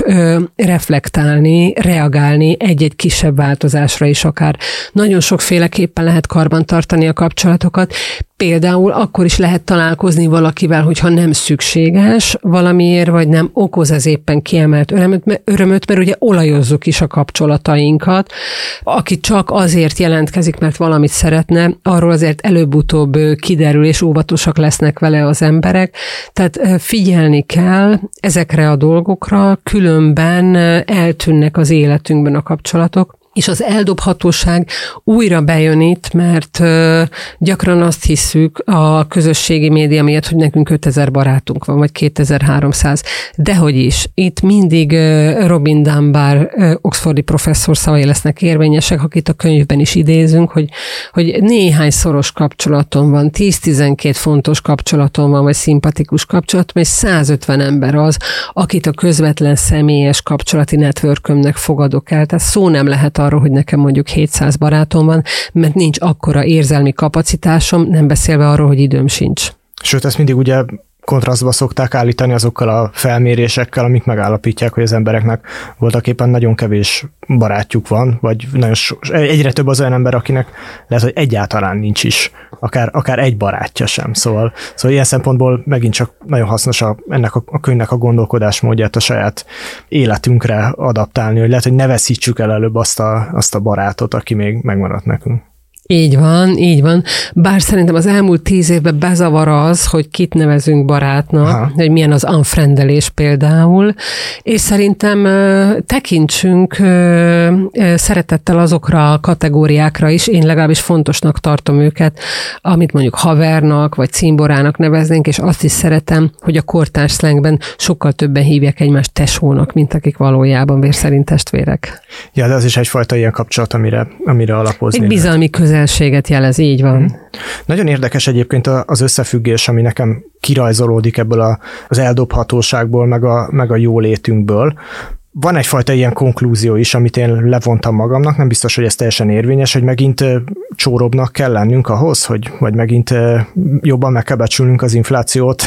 reflektálni, reagálni egy-egy kisebb változásra is akár. Nagyon sokféleképpen lehet karbantartani a kapcsolatokat, például akkor is lehet találkozni valakivel, hogyha nem szükséges valamiért, vagy nem okoz ez éppen kiemelt örömöt, örömöt, mert ugye olajozzuk is a kapcsolatainkat. Aki csak azért jelentkezik, mert valamit szeretne, arról azért előbb-utóbb kiderül, és óvatosak lesznek vele az emberek. Tehát figyelni kell ezekre a dolgokra, különben eltűnnek az életünkben a kapcsolatok. És az eldobhatóság újra bejön itt, mert uh, gyakran azt hiszük a közösségi média miatt, hogy nekünk ötezer barátunk van, vagy kétezer-háromszáz. Dehogy is. Itt mindig uh, Robin Dunbar, uh, oxfordi professzor szavai lesznek érvényesek, akit a könyvben is idézünk, hogy, hogy néhány szoros kapcsolatom van, tíz-tizenkét fontos kapcsolatom van, vagy szimpatikus kapcsolatom, és százötven ember az, akit a közvetlen személyes kapcsolati networkömnek fogadok el. Tehát szó nem lehet arról, hogy nekem mondjuk hétszáz barátom van, mert nincs akkora érzelmi kapacitásom, nem beszélve arról, hogy időm sincs. Sőt, ezt mindig ugye kontrasztba szokták állítani azokkal a felmérésekkel, amik megállapítják, hogy az embereknek voltaképpen nagyon kevés barátjuk van, vagy nagyon so, egyre több az olyan ember, akinek lehet, hogy egyáltalán nincs is, akár, akár egy barátja sem. Szóval, szóval ilyen szempontból megint csak nagyon hasznos a, ennek a, a könyvnek a gondolkodásmódját a saját életünkre adaptálni, hogy lehet, hogy ne veszítsük el előbb azt a, azt a barátot, aki még megmaradt nekünk. Így van, így van. Bár szerintem az elmúlt tíz évben bezavar az, hogy kit nevezünk barátnak, Aha. hogy milyen az unfriendelés például, és szerintem tekintsünk szeretettel azokra a kategóriákra is, én legalábbis fontosnak tartom őket, amit mondjuk havernak, vagy címborának neveznénk, és azt is szeretem, hogy a kortárs szlengben sokkal többen hívják egymást tesónak, mint akik valójában vér szerint testvérek. Ja, de az is egyfajta ilyen kapcsolat, amire, amire alapozni. Egy bizalmi közelséget jelez, így van. Hmm. Nagyon érdekes egyébként az összefüggés, ami nekem kirajzolódik ebből a, az eldobhatóságból, meg a, meg a jólétünkből. van egyfajta ilyen konklúzió is, amit én levontam magamnak, nem biztos, hogy ez teljesen érvényes, hogy megint csóróbbnak kell lennünk ahhoz, hogy vagy megint jobban meg kell becsülnünk az inflációt,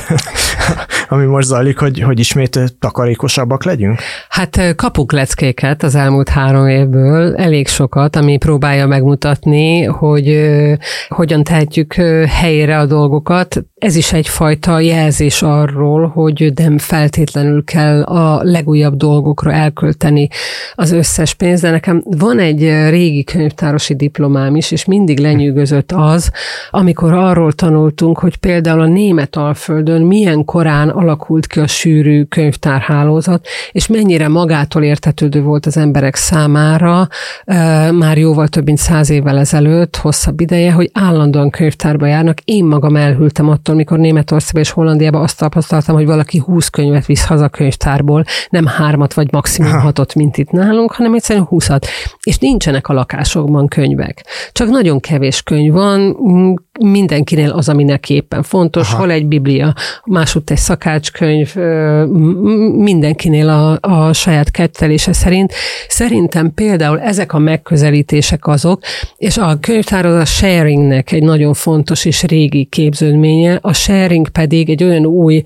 ami most zajlik, hogy, hogy ismét takarékosabbak legyünk? Hát kapunk leckéket az elmúlt három évből, elég sokat, ami próbálja megmutatni, hogy hogyan tehetjük helyre a dolgokat. Ez is egyfajta jelzés arról, hogy nem feltétlenül kell a legújabb dolgokra elkölteni az összes pénzt, de nekem van egy régi könyvtárosi diplomám is, és mindig lenyűgözött az, amikor arról tanultunk, hogy például a Németalföldön milyen korán alakult ki a sűrű könyvtárhálózat, és mennyire magától értetődő volt az emberek számára, már jóval több mint száz évvel ezelőtt, hosszabb ideje, hogy állandóan könyvtárba járnak. Én magam elhűltem attól, mikor Németországban és Hollandiában azt tapasztaltam, hogy valaki húsz könyvet visz haza könyvtárból, nem hármat vagy maximum hatot, mint itt nálunk, hanem egyszerűen húszat. És nincsenek a lakásokban könyvek. Csak nagyon kevés könyv van, mindenkinél az, ami neki éppen fontos, Aha. hol egy biblia, másutt egy szakácskönyv, mindenkinél a, a saját kettelése szerint. Szerintem például ezek a megközelítések azok, és a könyvtár az a sharingnek egy nagyon fontos és régi képződménye, a sharing pedig egy olyan új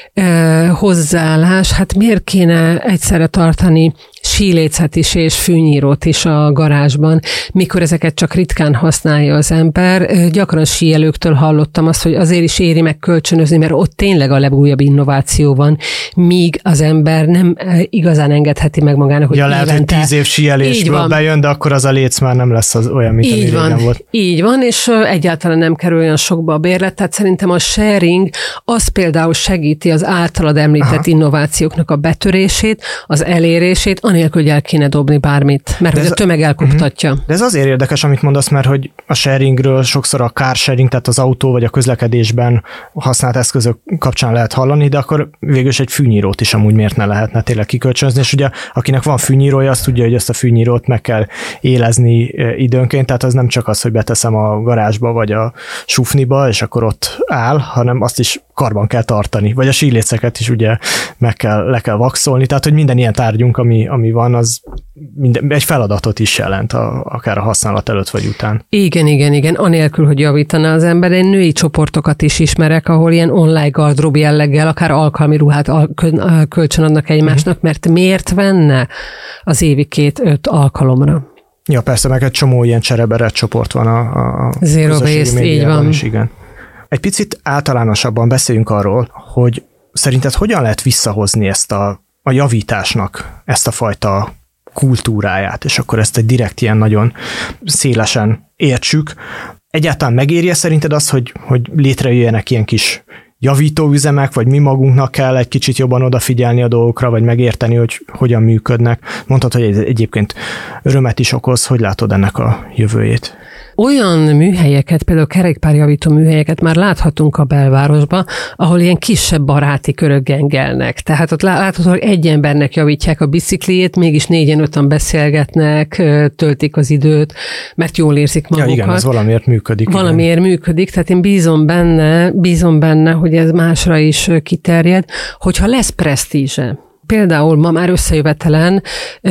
eh, hozzáállás, hát miért kéne egyszerre tartani sílécet is és fűnyírót is a garázsban, mikor ezeket csak ritkán használja az ember. Gyakran síelőktől hallottam azt, hogy azért is éri meg kölcsönözni, mert ott tényleg a legújabb innováció van, míg az ember nem igazán engedheti meg magának, hogy ja, lehet, évente... hogy tíz év síelésből bejön, de akkor az a léc már nem lesz az olyan, mint ami régen volt. Így van, és egyáltalán nem kerül olyan sokba a bérlet, tehát szerintem a sharing az például segíti az általad említett Aha. innovációknak a betörését, az elérését, anélkül, hogy el kéne dobni bármit, mert hogy a tömeg elkoptatja. De ez azért érdekes, amit mondasz, mert hogy a sharingről sokszor a car sharing, tehát az autó vagy a közlekedésben használt eszközök kapcsán lehet hallani, de akkor végül is egy fűnyírót is amúgy miért ne lehetne tényleg kikölcsönözni, és ugye akinek van fűnyírója, azt tudja, hogy ezt a fűnyírót meg kell élezni időnként, tehát az nem csak az, hogy beteszem a garázsba vagy a sufniba, és akkor ott áll, hanem azt is karban kell tartani, vagy a síléceket is ugye meg kell, le kell vaxolni, tehát hogy minden ilyen tárgyunk, ami, ami van, az minden, egy feladatot is jelent, a, akár a használat előtt vagy után. Igen, igen, igen, anélkül, hogy javítana az ember. Én női csoportokat is ismerek, ahol ilyen online gardrób jelleggel, akár alkalmi ruhát kölcsön adnak egymásnak, uh-huh. mert miért venne az évi két-öt alkalomra? Ja, persze, meg egy csomó ilyen csereberet csoport van a, a Zero waste, így van. Is, igen. Egy picit általánosabban beszéljünk arról, hogy szerinted hogyan lehet visszahozni ezt a, a javításnak, ezt a fajta kultúráját, és akkor ezt egy direkt ilyen nagyon szélesen értsük. Egyáltalán megéri szerinted az, hogy, hogy létrejöjjenek ilyen kis javítóüzemek, vagy mi magunknak kell egy kicsit jobban odafigyelni a dolgokra, vagy megérteni, hogy hogyan működnek? Mondtad, hogy egyébként örömet is okoz, hogy látod ennek a jövőjét? Olyan műhelyeket, például kerékpárjavító műhelyeket már láthatunk a belvárosban, ahol ilyen kisebb baráti körök gengelnek. Tehát ott látható, hogy egy embernek javítják a bicikliét, mégis négyen-öten beszélgetnek, töltik az időt, mert jól érzik magukat. Ja, igen, ez valamiért működik. Valamiért igen. működik, tehát én bízom benne, bízom benne, hogy ez másra is kiterjed, hogyha lesz presztízse. Például ma már összejövetelen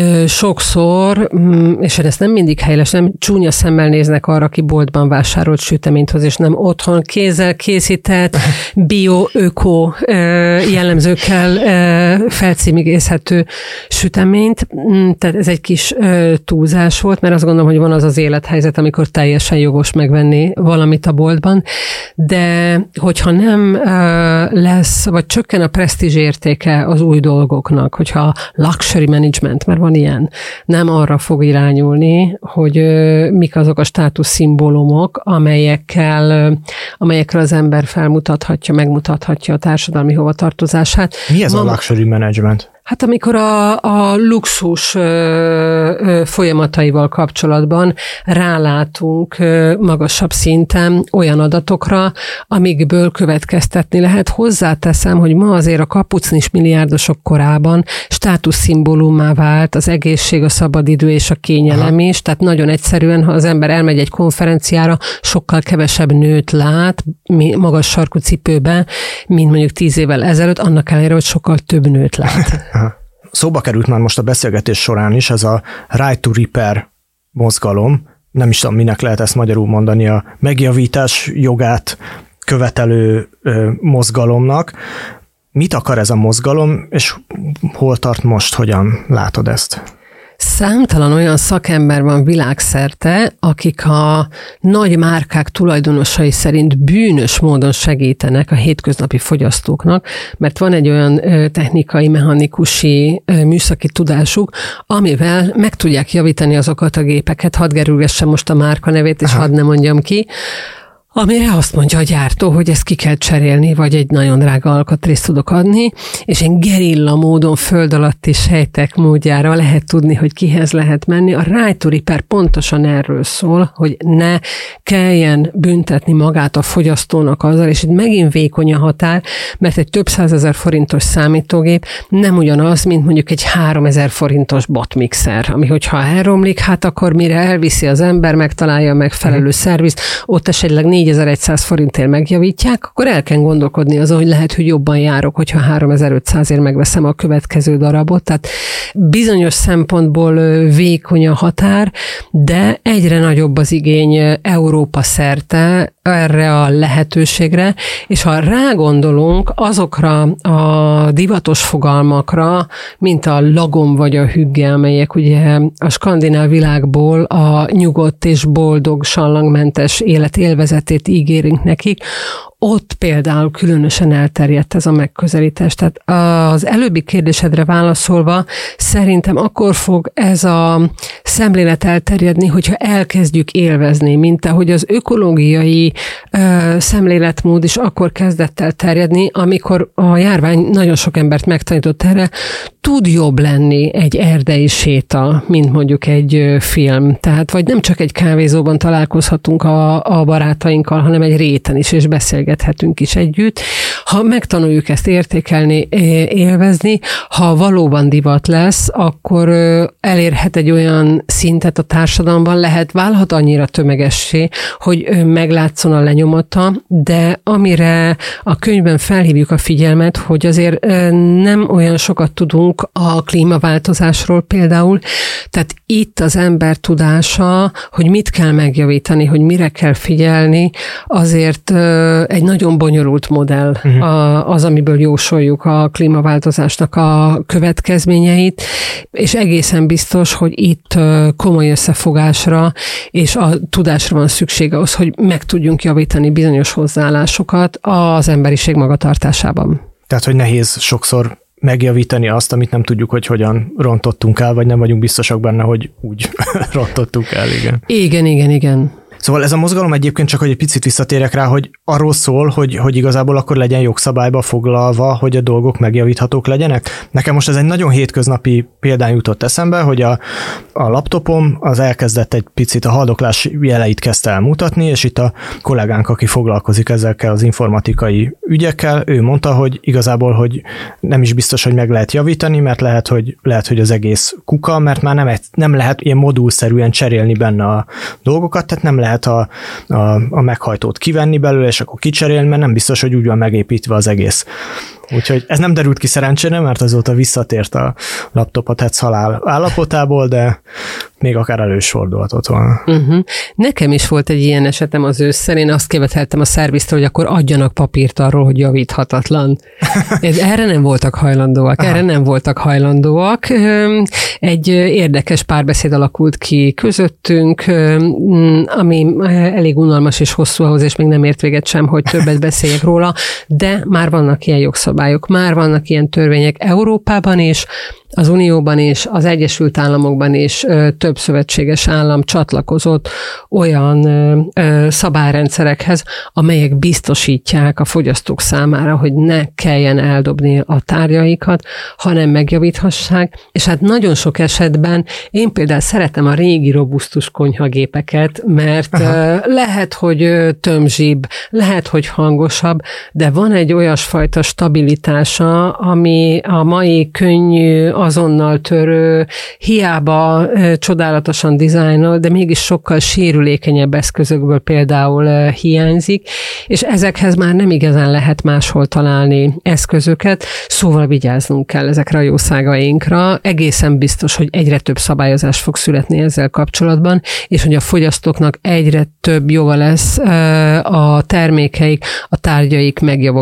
sokszor, és ezt nem mindig helyes, nem csúnya szemmel néznek arra, aki boltban vásárolt süteményt hoz, és nem otthon kézzel készített, bio-öko jellemzőkkel felcímigézhető süteményt. Tehát ez egy kis túlzás volt, mert azt gondolom, hogy van az az élethelyzet, amikor teljesen jogos megvenni valamit a boltban, de hogyha nem lesz, vagy csökken a presztízs értéke az új dolgok, hogyha luxury management, mert van ilyen, nem arra fog irányulni, hogy mik azok a státuszszimbólumok, amelyekkel, amelyekkel az ember felmutathatja, megmutathatja a társadalmi hovatartozását. Mi ez Ma, a luxury management? Hát amikor a, a luxus ö, ö, folyamataival kapcsolatban rálátunk ö, magasabb szinten olyan adatokra, amikből következtetni lehet. Hozzáteszem, hogy ma azért a kapucnis milliárdosok korában státuszszimbólummá vált az egészség, a szabadidő és a kényelem Aha. is. Tehát nagyon egyszerűen, ha az ember elmegy egy konferenciára, sokkal kevesebb nőt lát magas sarkú cipőbe, mint mondjuk tíz évvel ezelőtt, annak ellenére, hogy sokkal több nőt lát. szóba került már most a beszélgetés során is, ez a Right to Repair mozgalom, nem is tudom, minek lehet ezt magyarul mondani, a megjavítás jogát követelő ö, mozgalomnak. Mit akar ez a mozgalom, és hol tart most, hogyan látod ezt? Számtalan olyan szakember van világszerte, akik a nagy márkák tulajdonosai szerint bűnös módon segítenek a hétköznapi fogyasztóknak, mert van egy olyan technikai, mechanikusi, műszaki tudásuk, amivel meg tudják javítani azokat a gépeket, hadd gerülgessem most a márka nevét, és Aha. hadd ne mondjam ki, amire azt mondja a gyártó, hogy ezt ki kell cserélni, vagy egy nagyon drága alkatrészt tudok adni, és én gerilla módon föld alatti sejtek módjára lehet tudni, hogy kihez lehet menni. A Right to Repair pontosan erről szól, hogy ne kelljen büntetni magát a fogyasztónak azzal, és itt megint vékony a határ, mert egy több százezer forintos számítógép nem ugyanaz, mint mondjuk egy háromezer forintos botmixer, ami hogyha elromlik, hát akkor mire elviszi az ember, megtalálja a megfelelő szervizt, ott esetleg négyezer-száz forintért megjavítják, akkor el kell gondolkodni azon, hogy lehet, hogy jobban járok, hogyha háromezer-ötszázért megveszem a következő darabot. Tehát bizonyos szempontból vékony a határ, de egyre nagyobb az igény Európa szerte erre a lehetőségre, és ha rágondolunk azokra a divatos fogalmakra, mint a lagom vagy a hügge, amelyek ugye a skandináv világból a nyugodt és boldog, sallangmentes élet élvezetét ígérünk nekik, ott például különösen elterjedt ez a megközelítés. Tehát az előbbi kérdésedre válaszolva, szerintem akkor fog ez a szemlélet elterjedni, hogyha elkezdjük élvezni, mint ahogy az ökológiai ö, szemléletmód is akkor kezdett el terjedni, amikor a járvány nagyon sok embert megtanított erre, tud jobb lenni egy erdei séta, mint mondjuk egy film. Tehát vagy nem csak egy kávézóban találkozhatunk a, a barátainkkal, hanem egy réten is, és beszélgethetünk is együtt. Ha megtanuljuk ezt értékelni, élvezni, ha valóban divat lesz, akkor elérhet egy olyan szintet a társadalomban, lehet, válhat annyira tömegessé, hogy meglátszon a lenyomata, de amire a könyvben felhívjuk a figyelmet, hogy azért nem olyan sokat tudunk a klímaváltozásról például, tehát itt az ember tudása, hogy mit kell megjavítani, hogy mire kell figyelni, azért egy nagyon bonyolult modell uh-huh. az, amiből jósoljuk a klímaváltozásnak a következményeit, és egészen biztos, hogy itt komoly összefogásra és a tudásra van szükség ahhoz, hogy meg tudjunk javítani bizonyos hozzáállásokat az emberiség magatartásában. Tehát, hogy nehéz sokszor megjavítani azt, amit nem tudjuk, hogy hogyan rontottunk el, vagy nem vagyunk biztosak benne, hogy úgy rontottuk el, igen. Igen, igen, igen. Szóval ez a mozgalom egyébként csak, hogy egy picit visszatérek rá, hogy arról szól, hogy, hogy igazából akkor legyen jogszabályba foglalva, hogy a dolgok megjavíthatók legyenek. Nekem most ez egy nagyon hétköznapi példány jutott eszembe, hogy a, a laptopom az elkezdett egy picit a haldoklás jeleit kezdte el mutatni, és itt a kollégánk, aki foglalkozik ezekkel az informatikai ügyekkel, ő mondta, hogy igazából, hogy nem is biztos, hogy meg lehet javítani, mert lehet, hogy, lehet, hogy az egész kuka, mert már nem, nem lehet ilyen modulszerűen cserélni benne a dolgokat, tehát nem lehet lehet a, a, a meghajtót kivenni belőle, és akkor kicserélni, mert nem biztos, hogy úgy van megépítve az egész. Úgyhogy ez nem derült ki szerencsére, mert azóta visszatért a laptop a tetsz halál állapotából, de még akár elő is fordulhatott volna. Uh-huh. Nekem is volt egy ilyen esetem az ősszel, én azt követeltem a szerviztől, hogy akkor adjanak papírt arról, hogy javíthatatlan. Erre nem voltak hajlandóak, Aha. erre nem voltak hajlandóak. Egy érdekes párbeszéd alakult ki közöttünk, ami elég unalmas és hosszú ahhoz, és még nem ért véget sem, hogy többet beszéljek róla, de már vannak ilyen jogszabályok, már vannak ilyen törvények Európában is, az Unióban és az Egyesült Államokban is ö, több szövetséges állam csatlakozott olyan ö, ö, szabályrendszerekhez, amelyek biztosítják a fogyasztók számára, hogy ne kelljen eldobni a tárgyaikat, hanem megjavíthassák. És hát nagyon sok esetben én például szeretem a régi robusztus konyhagépeket, mert ö, lehet, hogy ö, tömzsibb, lehet, hogy hangosabb, de van egy olyasfajta stabilitása, ami a mai könnyű azonnal törő, hiába csodálatosan dizájnol, de mégis sokkal sérülékenyebb eszközökből például hiányzik, és ezekhez már nem igazán lehet máshol találni eszközöket, szóval vigyáznunk kell ezekre a jószágainkra. Egészen biztos, hogy egyre több szabályozás fog születni ezzel kapcsolatban, és hogy a fogyasztóknak egyre több joga lesz a termékeik, a tárgyaik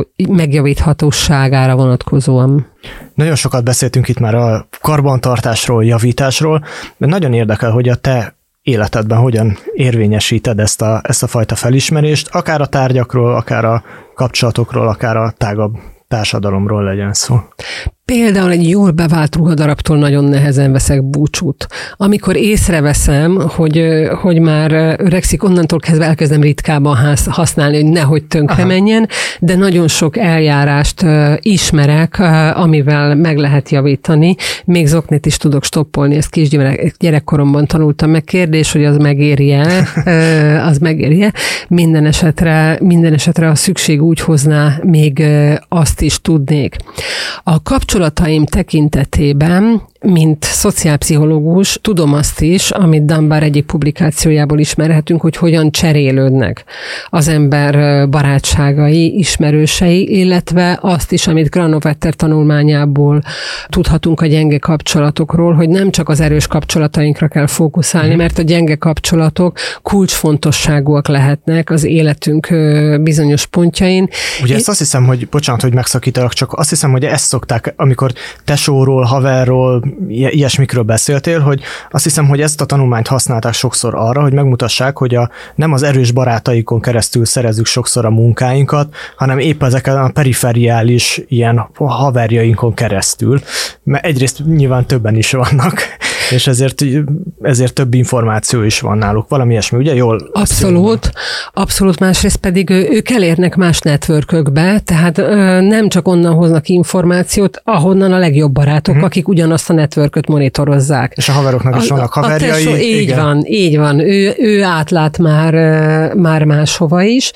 megjavíthatóságára vonatkozóan. Nagyon sokat beszéltünk itt már a karbantartásról, javításról, de nagyon érdekel, hogy a te életedben hogyan érvényesíted ezt a, ezt a fajta felismerést, akár a tárgyakról, akár a kapcsolatokról, akár a tágabb társadalomról legyen szó. Például egy jól bevált ruhadarabtól nagyon nehezen veszek búcsút. Amikor észreveszem, hogy, hogy már öregszik, onnantól kezdve elkezdem ritkában használni, hogy nehogy tönkre Aha. menjen, de nagyon sok eljárást ismerek, amivel meg lehet javítani. Még zoknit is tudok stoppolni, ezt kisgyerekkoromban tanultam meg. Kérdés, hogy az megéri-e, az megéri-e. Minden esetre, minden esetre a szükség úgy hozná, még azt is tudnék. A kapcsolataim tekintetében, mint szociálpszichológus, tudom azt is, amit Dunbar egyik publikációjából ismerhetünk, hogy hogyan cserélődnek az ember barátságai, ismerősei, illetve azt is, amit Granovetter tanulmányából tudhatunk a gyenge kapcsolatokról, hogy nem csak az erős kapcsolatainkra kell fókuszálni, mert a gyenge kapcsolatok kulcsfontosságúak lehetnek az életünk bizonyos pontjain. Ugye ezt azt hiszem, hogy, bocsánat, hogy megszakítalak, csak azt hiszem, hogy ezt szokták, amikor tesóról, haverról, ilyesmikről beszéltél, hogy azt hiszem, hogy ezt a tanulmányt használták sokszor arra, hogy megmutassák, hogy a, nem az erős barátaikon keresztül szerezzük sokszor a munkáinkat, hanem épp ezeken a perifériális ilyen haverjainkon keresztül, mert egyrészt nyilván többen is vannak, és ezért, ezért több információ is van náluk. Valami ilyesmi, ugye? Jól abszolút, abszolút, másrészt pedig ők elérnek más networkökbe, tehát nem csak onnan hoznak információt, ahonnan a legjobb barátok, uh-huh. akik ugyanazt a networköt monitorozzák. És a haveroknak is vannak haverjai. A tesó, így igen. van, így van. Ő, ő átlát már, már máshova is,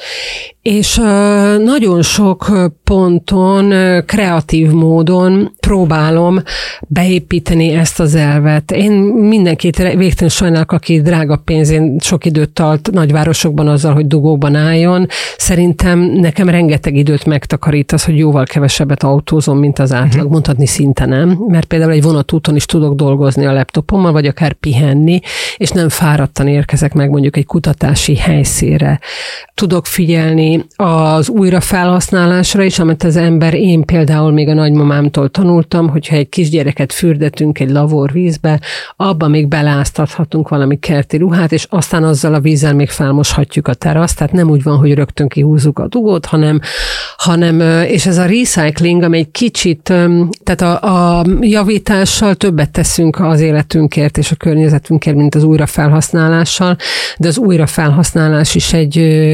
és nagyon sok ponton, kreatív módon próbálom beépíteni ezt az elvet. Én mindenkit végtelen sajnálok, aki drága pénzén sok időt tart nagyvárosokban azzal, hogy dugóban álljon. Szerintem nekem rengeteg időt megtakarít az, hogy jóval kevesebbet autózom, mint az átlag. Uh-huh. Mondhatni szinte nem, mert például egy vonatúton is tudok dolgozni a laptopommal, vagy akár pihenni, és nem fáradtan érkezek meg mondjuk egy kutatási helyszínre. Tudok figyelni az újrafelhasználásra is, amit az ember, én például még a nagymamámtól tanultam, hogyha egy kisgyereket fürdetünk egy lavorvízbe, abba még beleáztathatunk valami kerti ruhát, és aztán azzal a vízzel még felmoshatjuk a teraszt, tehát nem úgy van, hogy rögtön kihúzzuk a dugót, hanem, hanem és ez a recycling, ami egy kicsit, tehát a, a javítással többet teszünk az életünkért és a környezetünkért, mint az újrafelhasználással, de az újrafelhasználás is egy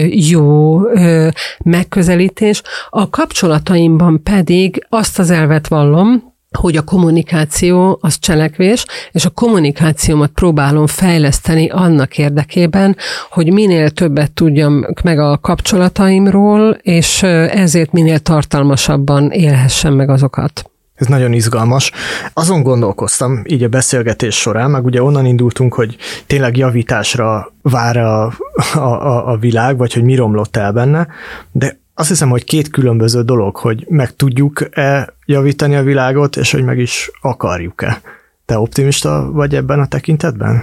jó megközelítés. A kapcsolataimban pedig azt az elvet vallom, hogy a kommunikáció az cselekvés, és a kommunikációmat próbálom fejleszteni annak érdekében, hogy minél többet tudjam meg a kapcsolataimról, és ezért minél tartalmasabban élhessem meg azokat. Ez nagyon izgalmas. Azon gondolkoztam így a beszélgetés során, meg ugye onnan indultunk, hogy tényleg javításra vár a, a, a világ, vagy hogy mi romlott el benne, de azt hiszem, hogy két különböző dolog, hogy meg tudjuk-e javítani a világot, és hogy meg is akarjuk-e. Te optimista vagy ebben a tekintetben?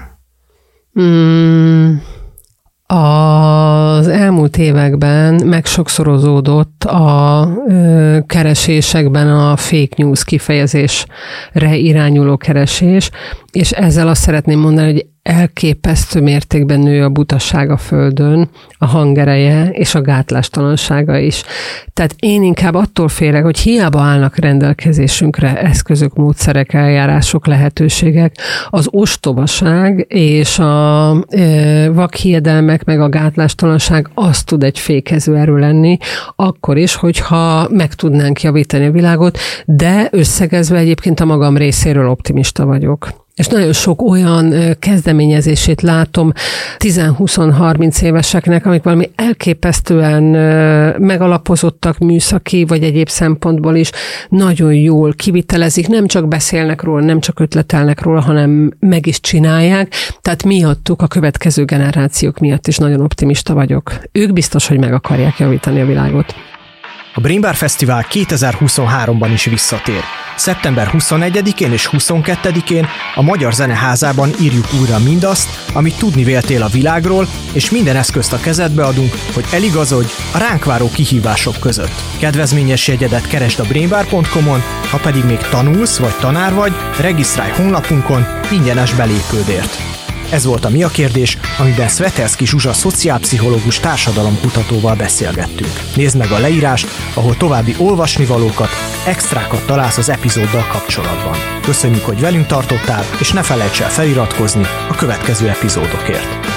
Hmm. Az elmúlt években megsokszorozódott a ö, keresésekben a fake news kifejezésre irányuló keresés, és ezzel azt szeretném mondani, hogy elképesztő mértékben nő a butaság a földön, a hangereje és a gátlástalansága is. Tehát én inkább attól félek, hogy hiába állnak rendelkezésünkre eszközök, módszerek, eljárások, lehetőségek, az ostobaság és a e, vakhiedelmek meg a gátlástalanság az tud egy fékező erő lenni, akkor is, hogyha meg tudnánk javítani a világot, de összegezve egyébként a magam részéről optimista vagyok. És nagyon sok olyan kezdeményezését látom tíz-húsz-harminc éveseknek, amik valami elképesztően megalapozottak műszaki, vagy egyéb szempontból is nagyon jól kivitelezik, nem csak beszélnek róla, nem csak ötletelnek róla, hanem meg is csinálják. Tehát miattuk, a következő generációk miatt is nagyon optimista vagyok. Ők biztos, hogy meg akarják javítani a világot. A Brain Bar Fesztivál kétezer-huszonháromban is visszatér. szeptember huszonegyedikén és huszonkettedikén a Magyar Zeneházában írjuk újra mindazt, amit tudni véltél a világról, és minden eszközt a kezedbe adunk, hogy eligazodj a ránk váró kihívások között. Kedvezményes jegyedet keresd a brainbar pont com-on, ha pedig még tanulsz vagy tanár vagy, regisztrálj honlapunkon ingyenes belépődért. Ez volt a Mi a kérdés, amiben Szvetelszky Zsuzsa szociálpszichológus társadalomkutatóval beszélgettünk. Nézd meg a leírást, ahol további olvasnivalókat, extrákat találsz az epizóddal kapcsolatban. Köszönjük, hogy velünk tartottál, és ne felejts el feliratkozni a következő epizódokért.